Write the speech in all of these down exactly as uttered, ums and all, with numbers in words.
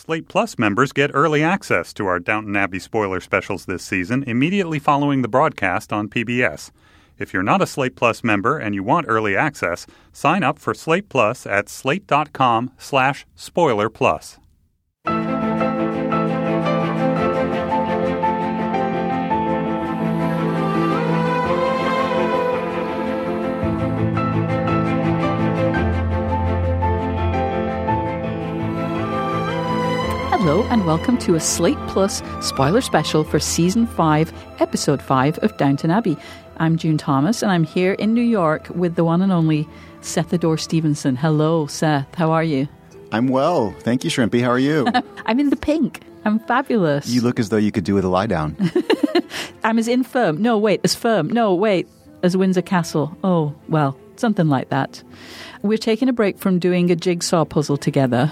Slate Plus members get early access to our Downton Abbey spoiler specials this season immediately following the broadcast on P B S. If you're not a Slate Plus member and you want early access, sign up for Slate Plus at slate.com slash spoiler plus. Hello and welcome to a Slate Plus spoiler special for Season five, Episode five of Downton Abbey. I'm June Thomas and I'm here in New York with the one and only Seth Adore Stevenson. Hello, Seth. How are you? I'm well. Thank you, Shrimpy. How are you? I'm in the pink. I'm fabulous. You look as though you could do with a lie down. I'm as infirm. No, wait. As firm. No, wait. As Windsor Castle. Oh, well, something like that. We're taking a break from doing a jigsaw puzzle together.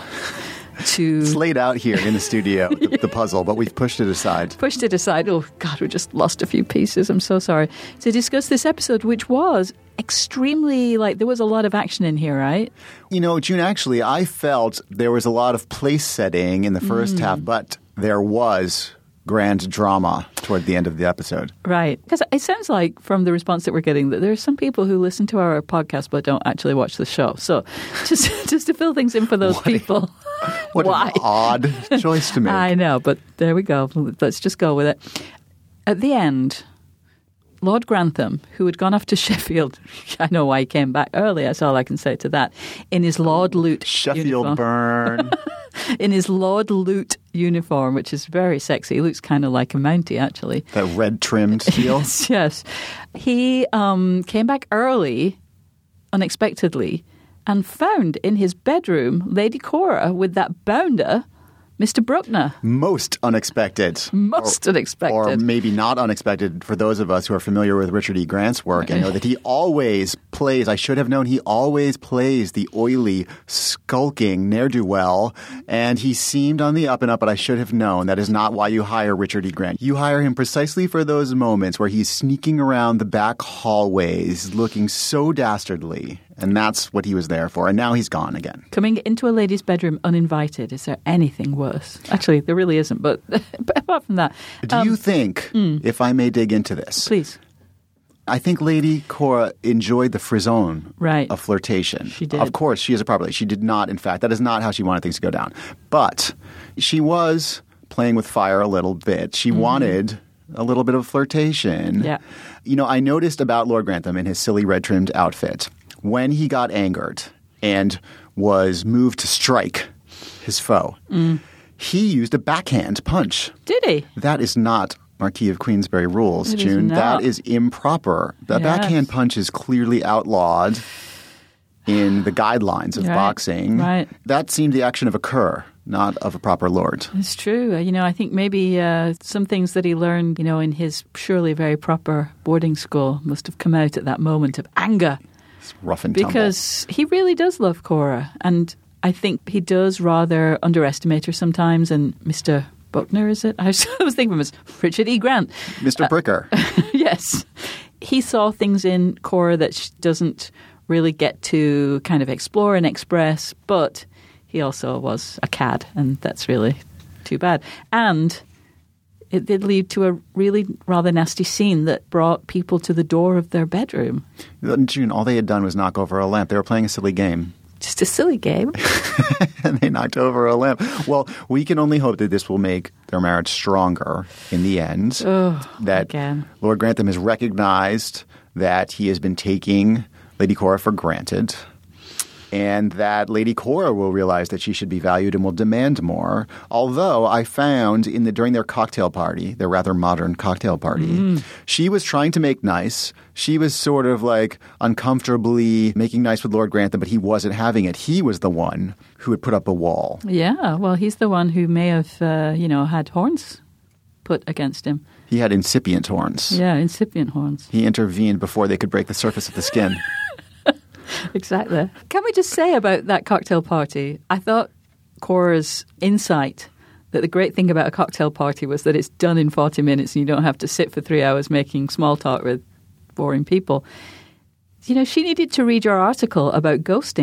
To It's laid out here in the studio, the, the puzzle, but we've pushed it aside. Pushed it aside. Oh, God, we just lost a few pieces. I'm so sorry. To discuss this episode, which was extremely, like, there was a lot of action in here, right? You know, June, actually, I felt there was a lot of place setting in the first mm. half, but there was grand drama toward the end of the episode. Right. Because it sounds like from the response that we're getting that there are some people who listen to our podcast but don't actually watch the show. So just just to fill things in for those what people. A, what Why? an odd choice to make. I know, but there we go. Let's just go with it. At the end, Lord Grantham, who had gone off to Sheffield, I know why he came back early, that's all I can say to that, in his Lord Lute Sheffield uniform. burn. In his Lord Lute uniform, which is very sexy. He looks kind of like a Mountie, actually. That red trimmed steel. Yes, yes. He um, came back early, unexpectedly, and found in his bedroom Lady Cora with that bounder, Mister Bruckner. Most unexpected. Most or, unexpected. Or maybe not unexpected for those of us who are familiar with Richard E. Grant's work and know that he always plays, I should have known, he always plays the oily, skulking ne'er-do-well, and he seemed on the up and up, but I should have known that is not why you hire Richard E. Grant. You hire him precisely for those moments where he's sneaking around the back hallways looking so dastardly. And that's what he was there for. And now he's gone again. Coming into a lady's bedroom uninvited. Is there anything worse? Actually, there really isn't. But, but apart from that. Do um, you think, mm, if I may dig into this. Please. I think Lady Cora enjoyed the frisson right. of flirtation. She did. Of course, she is a proper lady. She did not, in fact. That is not how she wanted things to go down. But she was playing with fire a little bit. She mm-hmm. wanted a little bit of flirtation. Yeah. You know, I noticed about Lord Grantham in his silly red-trimmed outfit. When he got angered and was moved to strike his foe, mm. he used a backhand punch. Did he? That is not Marquis of Queensberry rules, it June. Is that is improper. The yes. backhand punch is clearly outlawed in the guidelines of right. boxing. Right. That seemed the action of a cur, not of a proper lord. It's true. You know, I think maybe uh, some things that he learned, you know, in his surely very proper boarding school must have come out at that moment of anger. It's rough and tumble. Because he really does love Cora, and I think he does rather underestimate her sometimes. And Mister Buckner, is it? I was, I was thinking of him as Richard E. Grant. Mister Bricker. Uh, yes. He saw things in Cora that she doesn't really get to kind of explore and express, but he also was a cad, and that's really too bad. And it did lead to a really rather nasty scene that brought people to the door of their bedroom. June, all they had done was knock over a lamp. They were playing a silly game. Just a silly game. And they knocked over a lamp. Well, we can only hope that this will make their marriage stronger in the end. Oh, that again. Lord Grantham has recognized that he has been taking Lady Cora for granted, and that Lady Cora will realize that she should be valued and will demand more. Although I found in the during their cocktail party, their rather modern cocktail party, mm. she was trying to make nice. She was sort of like uncomfortably making nice with Lord Grantham, but he wasn't having it. He was the one who had put up a wall. Yeah, well, he's the one who may have, uh, you know, had horns put against him. He had incipient horns. Yeah, incipient horns. He intervened before they could break the surface of the skin. Exactly. Can we just say about that cocktail party, I thought Cora's insight that the great thing about a cocktail party was that it's done in forty minutes and you don't have to sit for three hours making small talk with boring people. You know, she needed to read your article about ghosting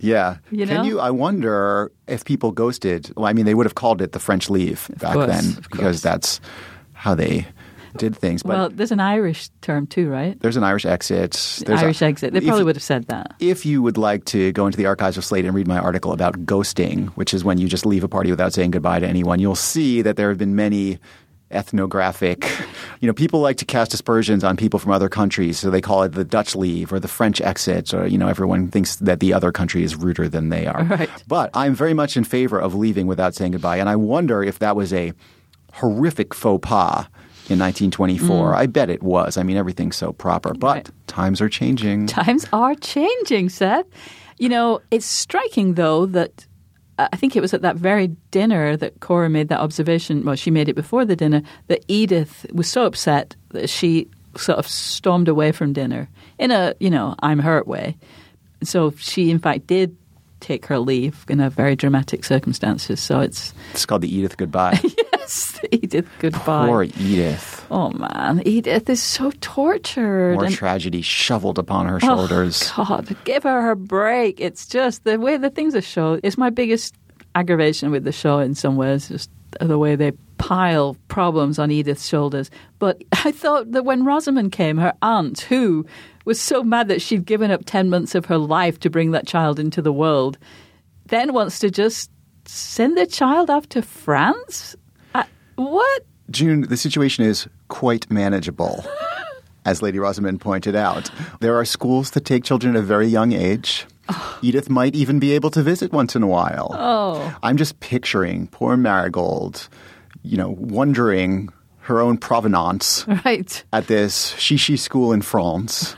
Yeah. You Can know? you? I wonder if people ghosted. Well, I mean, they would have called it the French leave back course, then of because course. that's how they did things. But Well, there's an Irish term too, right? there's an Irish exit. There's Irish a, exit. They if- probably would have said that. If you would like to go into the archives of Slate and read my article about ghosting, which is when you just leave a party without saying goodbye to anyone, you'll see that there have been many ethnographic, you know, people like to cast aspersions on people from other countries. So they call it the Dutch leave or the French exit, or, you know, everyone thinks that the other country is ruder than they are. Right. But I'm very much in favor of leaving without saying goodbye. And I wonder if that was a horrific faux pas in nineteen twenty-four. Mm. I bet it was. I mean, everything's so proper. But Right. times are changing. Times are changing, Seth. You know, it's striking, though, that uh, I think it was at that very dinner that Cora made that observation. Well, she made it before the dinner, that Edith was so upset that she sort of stormed away from dinner in a, you know, I'm hurt way. So she, in fact, did take her leave in a very dramatic circumstances. So it's, It's called the Edith goodbye. yes, Edith, goodbye. Poor Edith. Oh, man. Edith is so tortured. More and- tragedy shoveled upon her shoulders. Oh, God, give her a break. It's just the way the things are shown. It's my biggest aggravation with the show in some ways, just the way they pile problems on Edith's shoulders. But I thought that when Rosamund came, her aunt, who was so mad that she'd given up ten months of her life to bring that child into the world, then wants to just send the child off to France? I, what? June, the situation is quite manageable, as Lady Rosamond pointed out. There are schools that take children at a very young age. Oh. Edith might even be able to visit once in a while. Oh. I'm just picturing poor Marigold, you know, wondering her own provenance Right. at this Shishi school in France.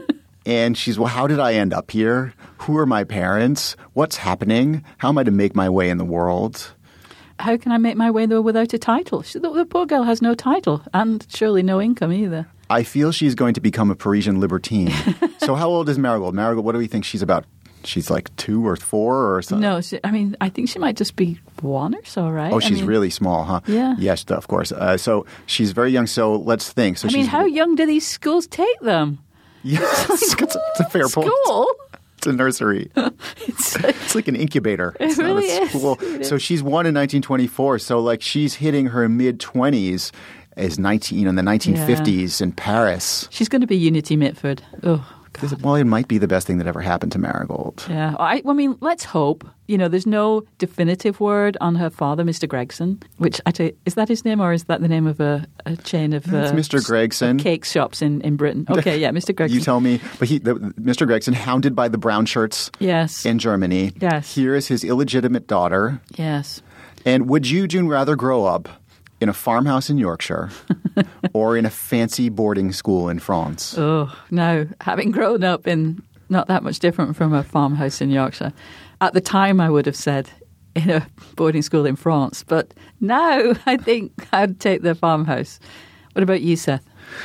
And she's, well, how did I end up here? Who are my parents? What's happening? How am I to make my way in the world? How can I make my way there without a title? She, the, the poor girl has no title and surely no income either. I feel she's going to become a Parisian libertine. So how old is Marigold? Marigold, what do we think she's about? She's like two or four or something? No, she, I mean, I think she might just be one or so, right? Oh, I she's mean, really small, huh? Yeah. Yes, of course. Uh, so she's very young. So let's think. So I mean, she's, how young do these schools take them? Yes, it's, it's a fair point. School? It's a nursery. It's, It's like an incubator. It's It really not a is. school. It So is. she's one in nineteen twenty-four. So like she's hitting her mid twenties as nineteen, you know, in the nineteen fifties in Paris. she's going to be Unity Mitford. Oh, This- God. Well, it might be the best thing that ever happened to Marigold. Yeah. I, I mean, let's hope. You know, there's no definitive word on her father, Mister Gregson, which I tell you, is that his name or is that the name of a, a chain of It's uh, Mister s- Gregson. of cake shops in, in Britain? Okay, yeah, Mister Gregson. You tell me. But he, the, Mister Gregson, hounded by the brown shirts Yes. in Germany. Yes. Here is his illegitimate daughter. Yes. And would you, June, rather grow up in a farmhouse in Yorkshire or in a fancy boarding school in France? Oh, no. Having grown up in not that much different from a farmhouse in Yorkshire, at the time I would have said in a boarding school in France. But now I think I'd take the farmhouse. What about you, Seth?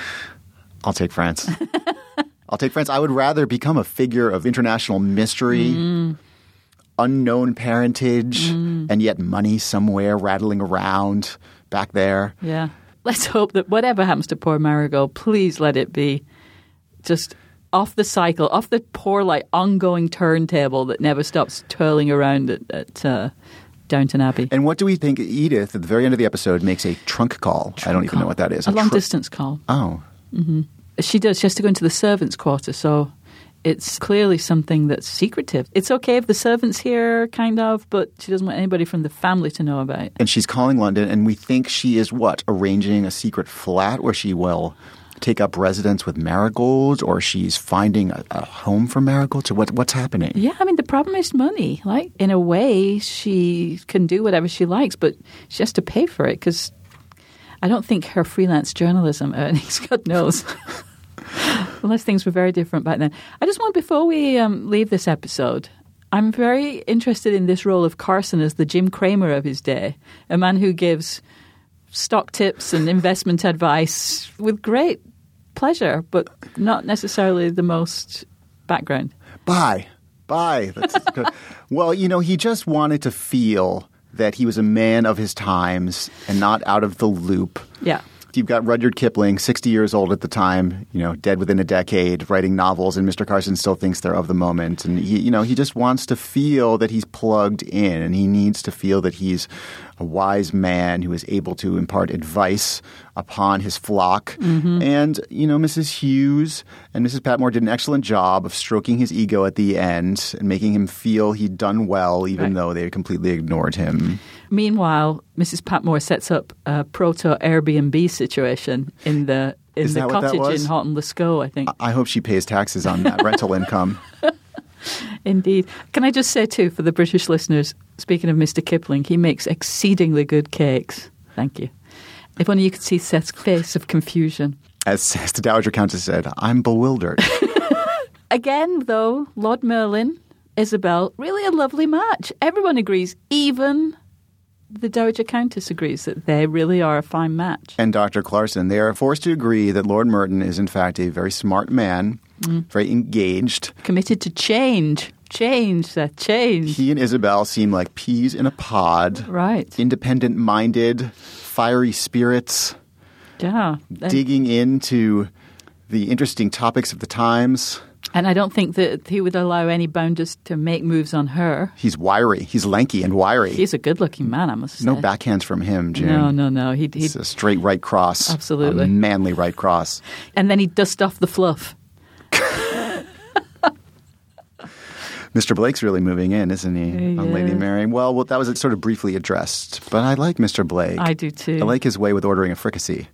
I'll take France. I'll take France. I would rather become a figure of international mystery, Mm. unknown parentage, and yet money somewhere rattling around back there. Yeah. Let's hope that whatever happens to poor Marigold, please let it be just off the cycle, off the poor, like, ongoing turntable that never stops twirling around at, at uh, Downton Abbey. And what do we think? Edith, at the very end of the episode, makes a trunk call. I don't even know what that is. A long tr- distance call. Oh. She does. She has to go into the servants' quarter, so it's clearly something that's secretive. It's okay if the servants hear, kind of, but she doesn't want anybody from the family to know about it. And she's calling London, and we think she is what? Arranging a secret flat where she will take up residence with Marigold, or she's finding a, a home for Marigold? So what, what's happening? Yeah, I mean, the problem is money. Like, in a way, she can do whatever she likes, but she has to pay for it because I don't think her freelance journalism earnings, God knows, unless things were very different back then. I just want, before we um, leave this episode, I'm very interested in this role of Carson as the Jim Cramer of his day, a man who gives stock tips and investment advice with great pleasure, but not necessarily the most background. Bye. Bye. That's good. Well, you know, he just wanted to feel that he was a man of his times and not out of the loop. Yeah. You've got Rudyard Kipling, sixty years old at the time, you know, dead within a decade, writing novels, and Mister Carson still thinks they're of the moment. And, he, you know, he just wants to feel that he's plugged in, and he needs to feel that he's a wise man who is able to impart advice upon his flock. Mm-hmm. And, you know, Missus Hughes and Missus Patmore did an excellent job of stroking his ego at the end and making him feel he'd done well, even right. though they completely ignored him. Meanwhile, Missus Patmore sets up a proto-Airbnb situation in the in the cottage in Houghton Lascaux, I think. I hope she pays taxes on that rental income. Indeed. Can I just say, too, for the British listeners, speaking of Mister Kipling, he makes exceedingly good cakes. Thank you. If only you could see Seth's face of confusion. As, as the Dowager Countess said, I'm bewildered. Again, though, Lord Merlin, Isabel, really a lovely match. Everyone agrees, even the Dowager Countess agrees that they really are a fine match. And Doctor Clarkson, they are forced to agree that Lord Merton is, in fact, a very smart man, mm. very engaged. Committed to change. Change, Seth, change. He and Isabel seem like peas in a pod. Right. Independent-minded, fiery spirits. Yeah. Digging into the interesting topics of the times. And I don't think that he would allow any bounders to make moves on her. He's wiry. He's lanky and wiry. He's a good-looking man, I must say. No backhands from him, June. No, no, no. He'd, he'd... It's a straight right cross. Absolutely. A manly right cross. And then he'd dust off the fluff. Mister Blake's really moving in, isn't he, yeah. on Lady Mary? Well, well, that was sort of briefly addressed. But I like Mister Blake. I do, too. I like his way with ordering a fricassee.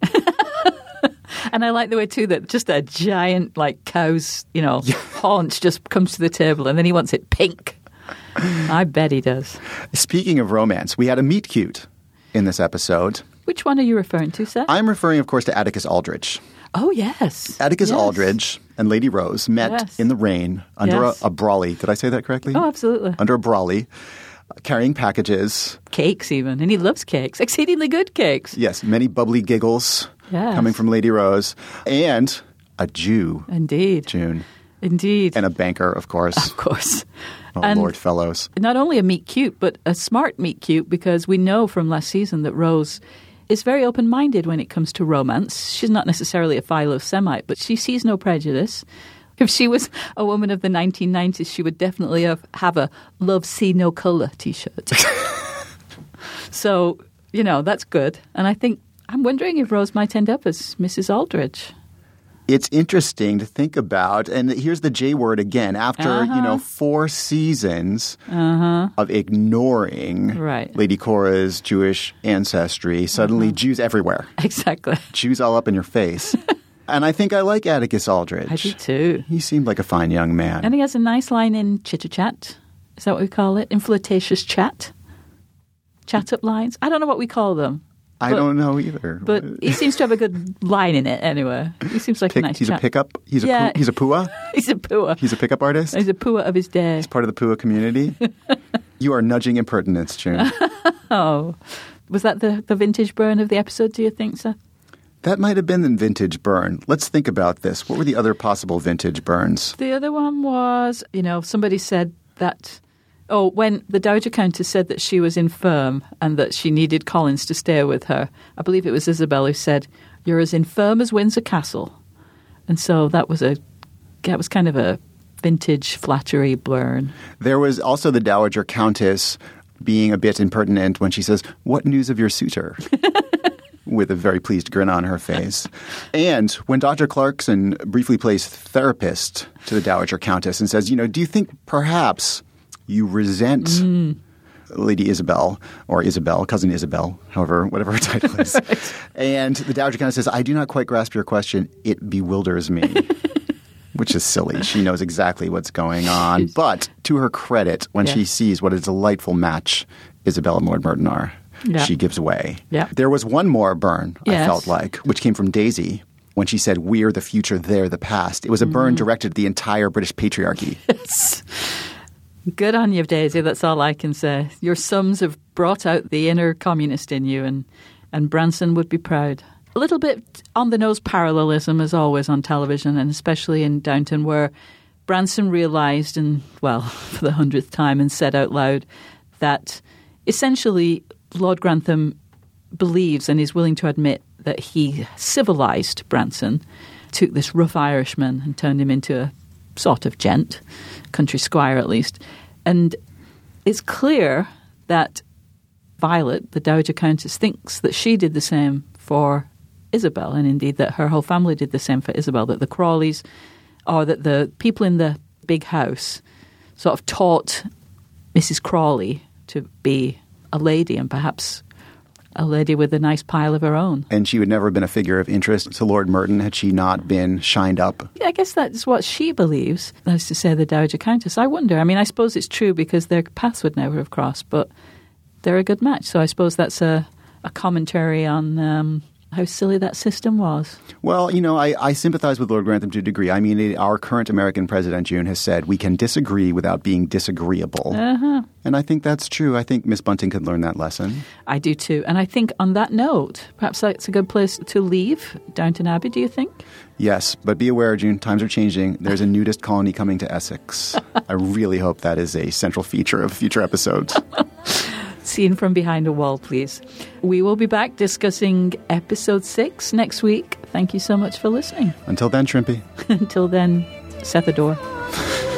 And I like the way, too, that just a giant, like, cow's, you know, yeah. haunch just comes to the table and then he wants it pink. I bet he does. Speaking of romance, we had a meet cute in this episode. Which one are you referring to, Seth? I'm referring, of course, to Atticus Aldridge. Oh, yes. Atticus yes. Aldridge and Lady Rose met yes. in the rain under yes. a, a brolly. Did I say that correctly? Oh, absolutely. Under a brolly, carrying packages. Cakes, even. And he loves cakes. Exceedingly good cakes. Yes, many bubbly giggles yes. coming from Lady Rose. And a Jew. Indeed. June. Indeed. And a banker, of course. Of course. Oh, and Lord Fellows. Not only a meet cute, but a smart meet cute, because we know from last season that Rose is very open-minded when it comes to romance. She's not necessarily a Philo-Semite, but she sees no prejudice. If she was a woman of the nineteen nineties, she would definitely have, have a Love See No Colour T-shirt. So, you know, that's good. And I think, I'm wondering if Rose might end up as Missus Aldridge. It's interesting to think about, and here's the J word again. After, uh-huh. you know, four seasons uh-huh. of ignoring right. Lady Cora's Jewish ancestry, suddenly uh-huh. Jews everywhere. Exactly. Jews all up in your face. And I think I like Atticus Aldridge. I do too. He seemed like a fine young man. And he has a nice line in Chitter-Chat. Is that what we call it? In flirtatious chat? Chat-up lines? I don't know what we call them. I but, don't know either. But he seems to have a good line in it anyway. He seems like Pick, a nice He's chap. a pickup? He's yeah. a, he's a pua? He's a pua. He's a pickup artist? He's a pua of his day. He's part of the pua community? You are nudging impertinence, June. Oh. Was that the, the vintage burn of the episode, do you think, Seth? That might have been the vintage burn. Let's think about this. What were the other possible vintage burns? The other one was, you know, somebody said that... Oh, when the Dowager Countess said that she was infirm and that she needed Collins to stay with her, I believe it was Isabel who said, "You're as infirm as Windsor Castle." And so that was a that was kind of a vintage flattery burn. There was also the Dowager Countess being a bit impertinent when she says, "What news of your suitor?" with a very pleased grin on her face. And when Doctor Clarkson briefly plays therapist to the Dowager Countess and says, you know, do you think perhaps you resent mm. Lady Isabel, or Isabel, Cousin Isabel, however, whatever her title is. Right. And the Dowager Countess says, I do not quite grasp your question. It bewilders me. Which is silly. She knows exactly what's going on. But to her credit, when yeah. she sees what a delightful match Isabel and Lord Merton are, yeah. she gives way. Yeah. There was one more burn, yes. I felt like, which came from Daisy. When she said, we're the future, they're the past. It was a mm. burn directed at the entire British patriarchy. Yes. Good on you, Daisy. That's all I can say. Your sums have brought out the inner communist in you, and, and Branson would be proud. A little bit on-the-nose parallelism, as always, on television, and especially in Downton, where Branson realised, and well, for the hundredth time, and said out loud, that essentially Lord Grantham believes and is willing to admit that he civilized Branson, took this rough Irishman and turned him into a sort of gent, country squire at least. And it's clear that Violet, the Dowager Countess, thinks that she did the same for Isabel, and indeed that her whole family did the same for Isabel, that the Crawleys, or that the people in the big house sort of taught Missus Crawley to be a lady, and perhaps a lady with a nice pile of her own. And she would never have been a figure of interest to Lord Merton had she not been shined up. Yeah, I guess that's what she believes, that is to say the Dowager Countess. I wonder. I mean, I suppose it's true because their paths would never have crossed, but they're a good match. So I suppose that's a, a commentary on um, how silly that system was. Well, you know, I, I sympathize with Lord Grantham to a degree. I mean, it, our current American president, June, has said we can disagree without being disagreeable. Uh-huh. And I think that's true. I think Miss Bunting could learn that lesson. I do too. And I think on that note, perhaps that's a good place to leave Downton Abbey, do you think? Yes, but be aware, June, times are changing. There's a nudist colony coming to Essex. I really hope that is a central feature of future episodes. Scene from behind a wall, please. We will be back discussing episode six next week. Thank you so much for listening. Until then, Shrimpy. Until then, set the door.